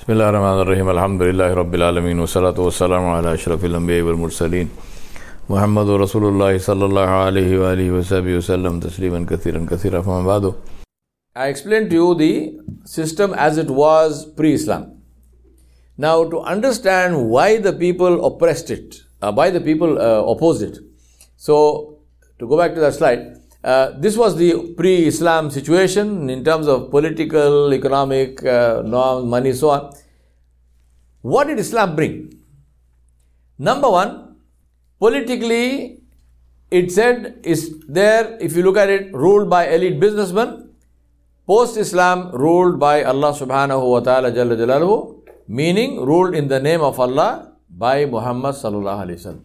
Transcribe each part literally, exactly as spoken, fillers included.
Bismillah ar-Rahman ar-Rahim. Alhamdulillahi Rabbil Alameen. Wa salatu wa salamu ala ashrafil anbiya wal mursaleen. Muhammadur Rasulullah sallallahu alayhi wa alihi wa sahbihi wa sallam tasliman kathiran kathira fama ba'du. I explained to you the system as it was pre-Islam. Now, to understand why the people oppressed it, uh, why the people uh, opposed it. So, to go back to that slide, uh, this was the pre-Islam situation in terms of political, economic, uh, norms, money, so on. What did Islam bring? Number one, politically, it said is there, if you look at it, ruled by elite businessmen. Post-Islam, ruled by Allah subhanahu wa ta'ala jalla jalaluhu, meaning ruled in the name of Allah by Muhammad sallallahu alaihi wasallam.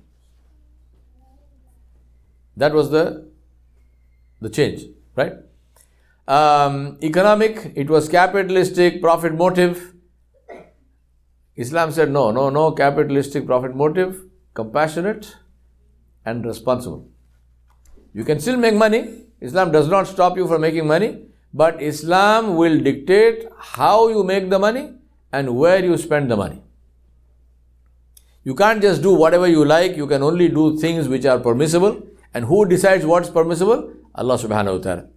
That was the, the change, right? Um, economic, it was capitalistic, profit motive. Islam said no, no, no capitalistic profit motive, compassionate and responsible. You can still make money. Islam does not stop you from making money, but Islam will dictate how you make the money and where you spend the money. You can't just do whatever you like. You can only do things which are permissible. And who decides what's permissible? Allah subhanahu wa ta'ala.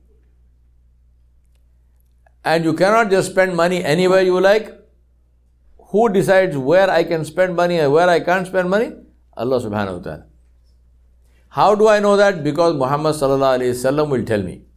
And you cannot just spend money anywhere you like. Who decides where I can spend money and where I can't spend money? Allah subhanahu wa ta'ala. How do I know that? Because Muhammad sallallahu alayhi wasallam will tell me.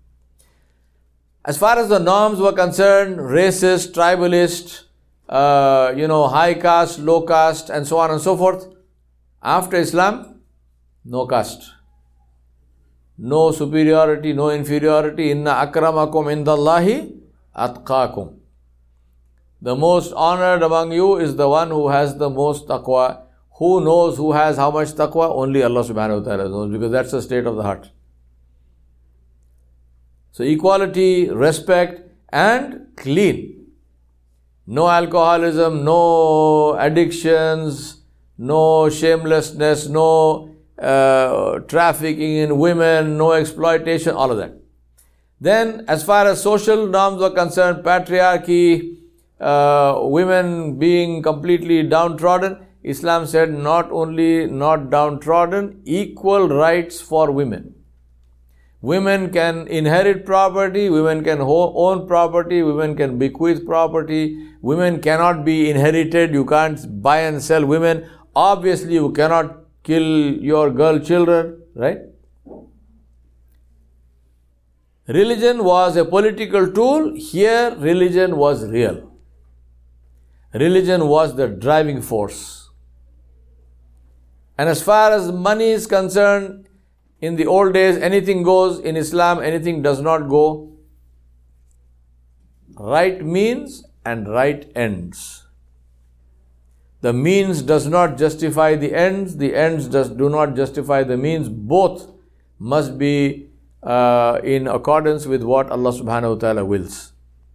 As far as the norms were concerned, racist, tribalist, uh, you know, high caste, low caste, and so on and so forth. After Islam, no caste. No superiority, no inferiority. Inna akramakum indallahi atqakum. The most honored among you is the one who has the most taqwa. Who knows who has how much taqwa? Only Allah subhanahu wa ta'ala knows, because that's the state of the heart. So equality, respect and clean. No alcoholism, no addictions, no shamelessness, no uh, trafficking in women, no exploitation, all of that. Then as far as social norms are concerned, patriarchy, uh, women being completely downtrodden, Islam said not only not downtrodden, equal rights for women. Women can inherit property, women can own property, women can bequeath property, women cannot be inherited, you can't buy and sell women. Obviously, you cannot kill your girl children, right? Religion was a political tool, here religion was real. Religion was the driving force. And as far as money is concerned, in the old days, anything goes. In Islam, anything does not go. Right means and right ends. The means does not justify the ends. The ends does, do not justify the means. Both must be uh, in accordance with what Allah subhanahu wa ta'ala wills.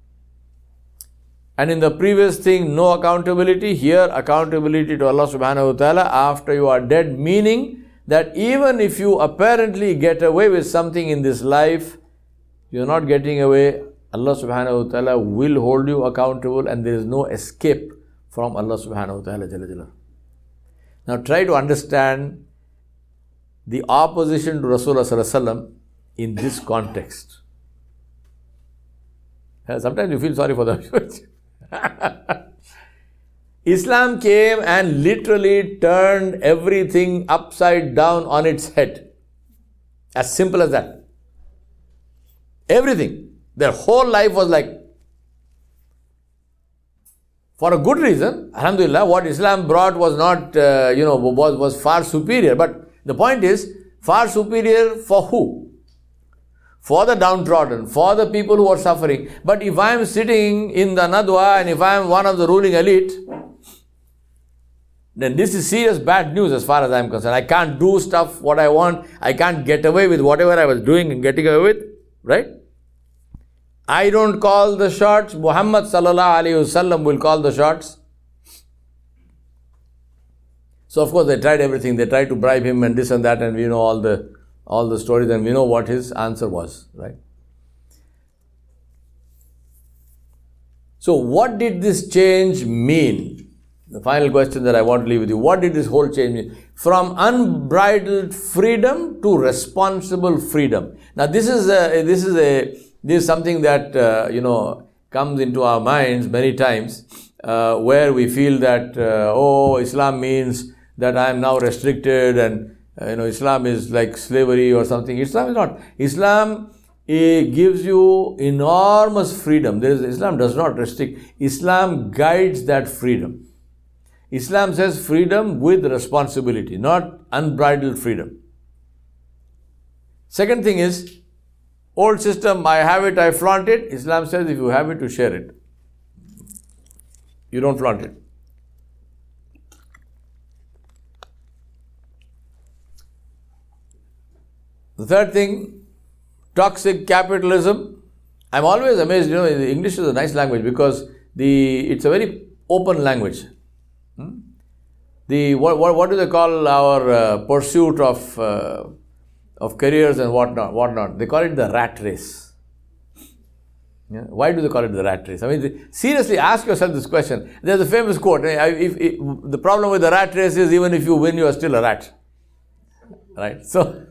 And in the previous thing, no accountability. Here, accountability to Allah subhanahu wa ta'ala after you are dead, meaning that even if you apparently get away with something in this life, you're not getting away. Allah subhanahu wa ta'ala will hold you accountable and there is no escape from Allah subhanahu wa ta'ala. Now try to understand the opposition to Rasulullah sallallahu alaihi wasallam in this context. Sometimes you feel sorry for them. Islam came and literally turned everything upside down on its head. As simple as that. Everything. Their whole life was like, for a good reason, alhamdulillah, what Islam brought was not, uh, you know, was, was far superior. But the point is, far superior for who? For the downtrodden, for the people who are suffering. But if I am sitting in the Nadwa and if I am one of the ruling elite, then this is serious bad news as far as I am concerned. I can't do stuff what I want. I can't get away with whatever I was doing and getting away with. Right? I don't call the shots. Muhammad sallallahu alayhi wasallam will call the shots. So of course they tried everything. They tried to bribe him and this and that, and we know all the all the stories and we know what his answer was. Right? So what did this change mean? The final question that I want to leave with you. What did this whole change mean? From unbridled freedom to responsible freedom. Now this is a, this is a, this is something that, uh, you know, comes into our minds many times, uh, where we feel that, uh, oh, Islam means that I am now restricted and, uh, you know, Islam is like slavery or something. Islam is not. Islam it gives you enormous freedom. There is, Islam does not restrict. Islam guides that freedom. Islam says freedom with responsibility, not unbridled freedom. Second thing is, old system, I have it, I flaunt it. Islam says if you have it, you share it. You don't flaunt it. The third thing, toxic capitalism. I'm always amazed, you know, English is a nice language because the it's a very open language. Hmm? The what, what what do they call our uh, pursuit of uh, of careers and whatnot? Whatnot? They call it the rat race. Yeah? Why do they call it the rat race? I mean, seriously, ask yourself this question. There's a famous quote. If, if, the problem with the rat race is even if you win, you are still a rat. Right? So.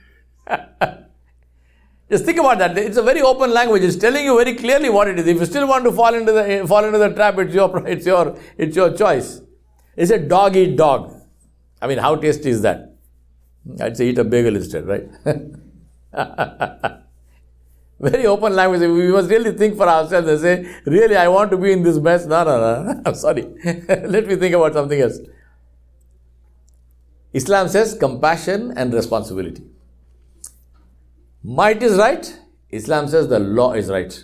Just think about that. It's a very open language. It's telling you very clearly what it is. If you still want to fall into the fall into the trap, it's your it's your it's your choice. It's a dog eat dog. I mean, how tasty is that? I'd say eat a bagel instead, right? Very open language. We must really think for ourselves and say, really, I want to be in this mess. No, no, no. I'm sorry. Let me think about something else. Islam says compassion and responsibility. Might is right. Islam says the law is right.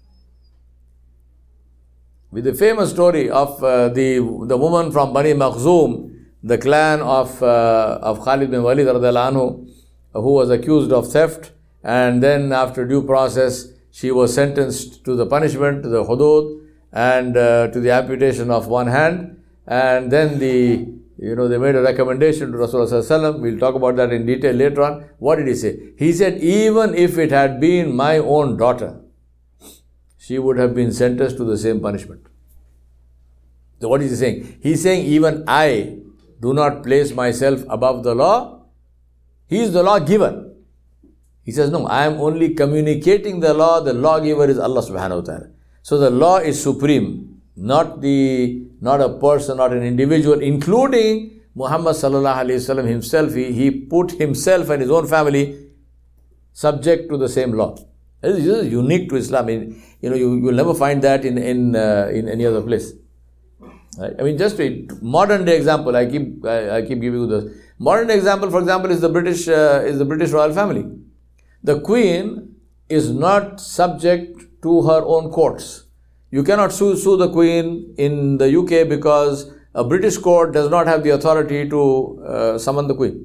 With the famous story of uh, the the woman from Bani Makhzoom, the clan of uh, of Khalid bin Walid radhiyallahu anhu, who was accused of theft, and then after due process, she was sentenced to the punishment, to the hudud, and uh, to the amputation of one hand, and then the You know, they made a recommendation to Rasulullah sallallahu alaihi wasallam. We'll talk about that in detail later on. What did he say? He said, even if it had been my own daughter, she would have been sentenced to the same punishment. So what is he saying? He's saying, even I do not place myself above the law. He is the lawgiver. He says, no, I am only communicating the law. The lawgiver is Allah subhanahu wa ta'ala. So the law is supreme. Not the, not a person, not an individual, including Muhammad sallallahu alaihi wasallam himself. He, he put himself and his own family subject to the same law. This is unique to Islam. You know, you will never find that in in uh, in any other place. Right? I mean, just a modern day example. I keep I, I keep giving you the modern day example. For example, is the British uh, is the British royal family. The Queen is not subject to her own courts. You cannot sue, sue the Queen in the U K because a British court does not have the authority to uh, summon the Queen.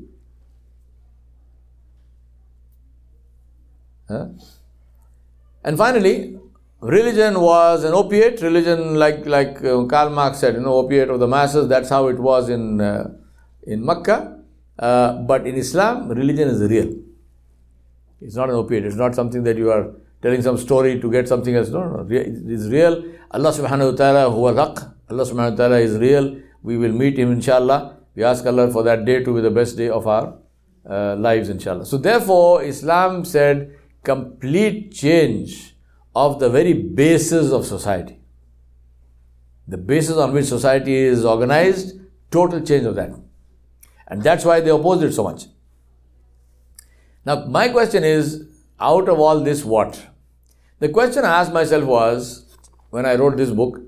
Huh? And finally, religion was an opiate. Religion, like like uh, Karl Marx said, you know, opiate of the masses. That's how it was in uh, in Mecca. Uh, but in Islam, religion is real. It's not an opiate. It's not something that you are telling some story to get something else. No, no, it is real. Allah subhanahu wa ta'ala huwa al-haq. Allah subhanahu wa ta'ala is real. We will meet him inshallah. We ask Allah for that day to be the best day of our uh, lives inshallah. So therefore, Islam said complete change of the very basis of society. The basis on which society is organized, total change of that. And that's why they opposed it so much. Now my question is, out of all this, what? The question I asked myself was, when I wrote this book,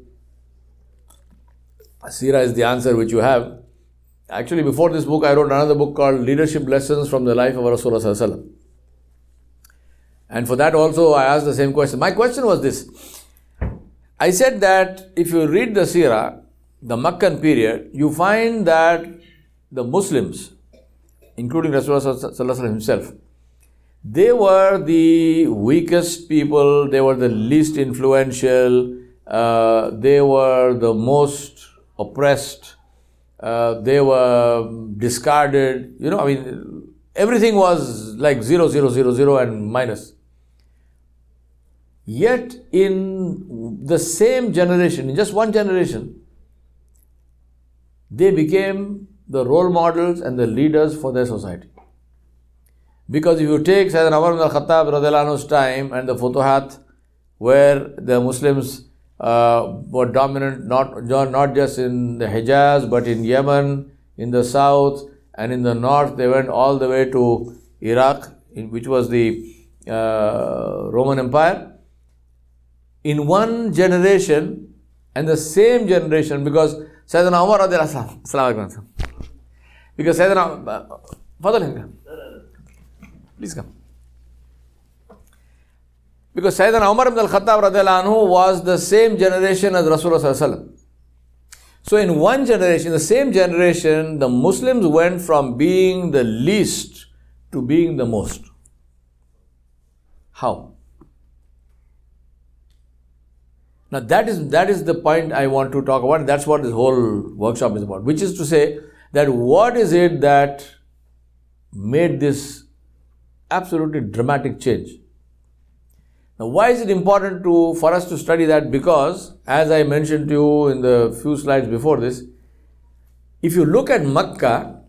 Seerah is the answer which you have. Actually, before this book, I wrote another book called Leadership Lessons from the Life of Rasulullah sallallahu alaihi wasallam. And for that also, I asked the same question. My question was this. I said that if you read the Seerah, the Meccan period, you find that the Muslims, including Rasulullah sallallahu alaihi wasallam himself, they were the weakest people, they were the least influential, uh, they were the most oppressed, uh, they were discarded, you know, I mean, everything was like zero, zero, zero, zero and minus. Yet in the same generation, in just one generation, they became the role models and the leaders for their society. Because if you take Sayyidina Umar ibn al-Khattab radiallahu anhu's time and the Futuhat, where the Muslims uh, were dominant not, not just in the Hijaz, but in Yemen, in the south, and in the north, they went all the way to Iraq, in, which was the uh, Roman Empire. In one generation, and the same generation, because Sayyidina Umar radiallahu anhu, because Sayyidina, Fadal, please come. Because Sayyidina Umar ibn al-Khattab radiallahu anhu was the same generation as Rasulullah sallallahu alaihi wasallam. So in one generation, the same generation, the Muslims went from being the least to being the most. How? Now that is that is the point I want to talk about. That's what this whole workshop is about. Which is to say that what is it that made this absolutely dramatic change? Now, why is it important to for us to study that? Because, as I mentioned to you in the few slides before this, if you look at Makkah,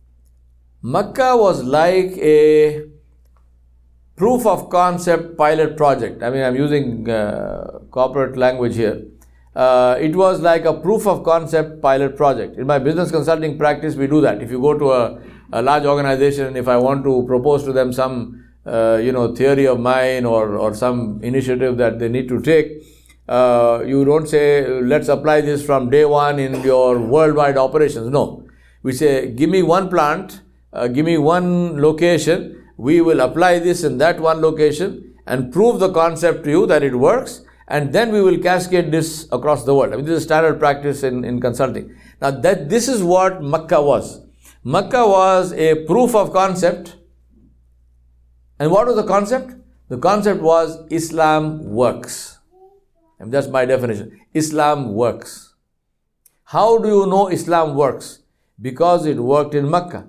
Makkah was like a proof of concept pilot project. I mean, I'm using uh, corporate language here. Uh, it was like a proof of concept pilot project. In my business consulting practice, we do that. If you go to a, a large organization, and if I want to propose to them some Uh, you know, theory of mine or, or some initiative that they need to take, uh, you don't say, let's apply this from day one in your worldwide operations. No. We say, give me one plant, uh, give me one location, we will apply this in that one location and prove the concept to you that it works, and then we will cascade this across the world. I mean, this is standard practice in, in consulting. Now, that this is what Makkah was. Makkah was a proof of concept. And what was the concept? The concept was Islam works. And that's my definition. Islam works. How do you know Islam works? Because it worked in Makkah.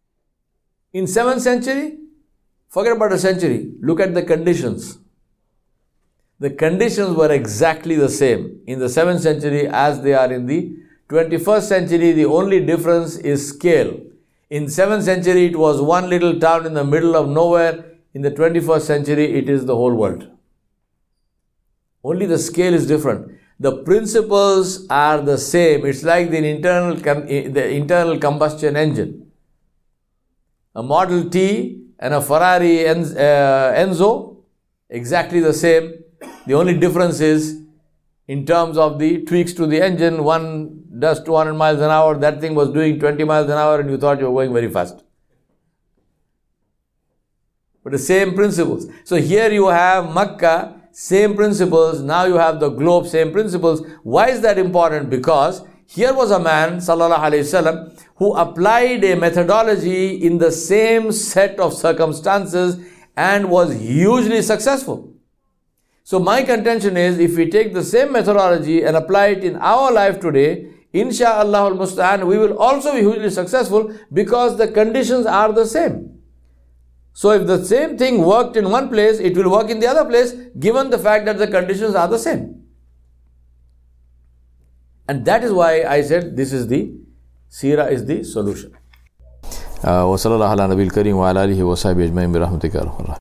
In seventh century, forget about a century. Look at the conditions. The conditions were exactly the same in the seventh century as they are in the twenty-first century. The only difference is scale. In seventh century, it was one little town in the middle of nowhere. In the twenty-first century, it is the whole world. Only the scale is different. The principles are the same. It's like the internal, the internal combustion engine. A Model T and a Ferrari Enzo, exactly the same. The only difference is in terms of the tweaks to the engine. One does two hundred miles an hour. That thing was doing twenty miles an hour and you thought you were going very fast. But the same principles. So here you have Makkah, same principles. Now you have the globe, same principles. Why is that important? Because here was a man, sallallahu alaihi wasallam, who applied a methodology in the same set of circumstances and was hugely successful. So my contention is, if we take the same methodology and apply it in our life today, insha'Allah al-Musta'an, we will also be hugely successful because the conditions are the same. So if the same thing worked in one place, it will work in the other place, given the fact that the conditions are the same. And that is why I said this is the, Seerah is the solution. وصلى الله على نبي الكريم وعلى آله وصحبه أجمعين برحمتك يا رب.